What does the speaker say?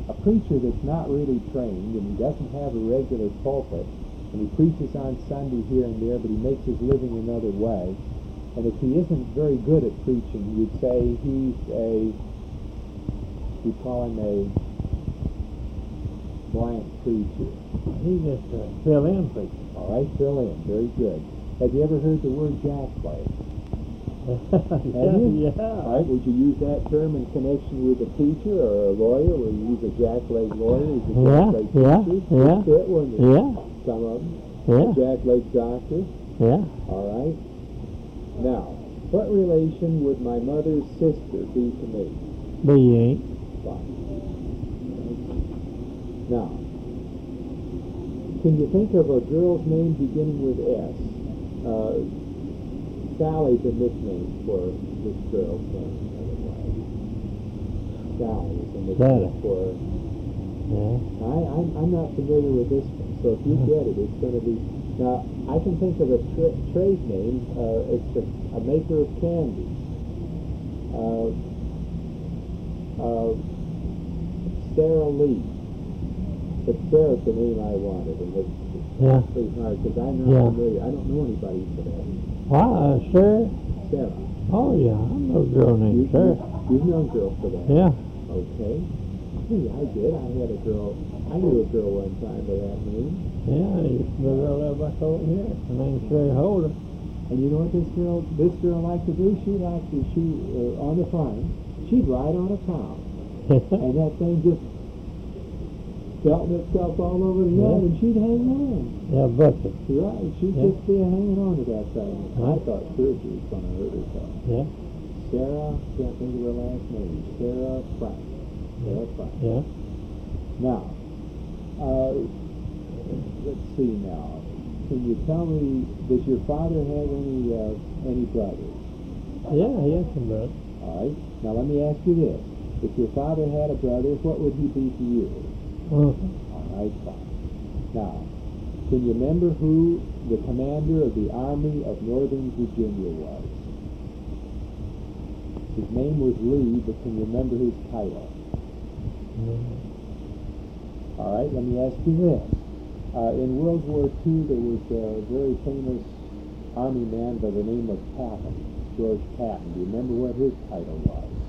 a preacher that's not really trained and he doesn't have a regular pulpit and he preaches on Sunday here and there, but he makes his living another way. And if he isn't very good at preaching, you'd say you'd call him a blank preacher. He just fill-in preacher. All right, fill in. Very good. Have you ever heard the word jackleg? Have you? Yeah. All right, would you use that term in connection with a teacher or a lawyer? Would you use a jackleg lawyer? Is a jackleg teacher? Yeah. Fit, wouldn't it? Yeah. Some of them. Yeah. A jackleg doctor. Yeah. All right. Now, what relation would my mother's sister be to me? B. Fine. Now, can you think of a girl's name beginning with S? Sally's a nickname for this girl's name, by the way. Sally is a nickname for her. Yeah. I'm not familiar with this one, so if you get it, it's going to be... Now, I can think of a trade name. It's a maker of candy. Sarah Lee. But Sarah's the name I wanted, and it's pretty hard because I'm not familiar. I don't know anybody for that. Sure. Sarah. Oh, yeah. I know a girl named Sarah. You've known girls for that? Yeah. Okay. Hey, I did. I knew a girl one time by that name. Yeah, the girl that back over here. Her name's Sherry Holder. And you know what this girl liked to do? She liked to, on the farm, she'd ride on a cow. And that thing just felt itself all over the yard, and she'd hang on. Yeah, bucket. Right, she'd just be hanging on to that thing. I thought sure she was going to hurt herself. Yeah. Sarah, can't think of her last name. Sarah Frank. Sarah Frank. Yeah. Now, let's see now. Can you tell me, does your father have any brothers? Yeah, he has some brothers. All right. Now let me ask you this: if your father had a brother, what would he be to you? All right, fine. Now, can you remember who the commander of the Army of Northern Virginia was? His name was Lee, but can you remember his title? All right, let me ask you this. In World War II, there was a very famous Army man by the name of Patton, George Patton. Do you remember what his title was?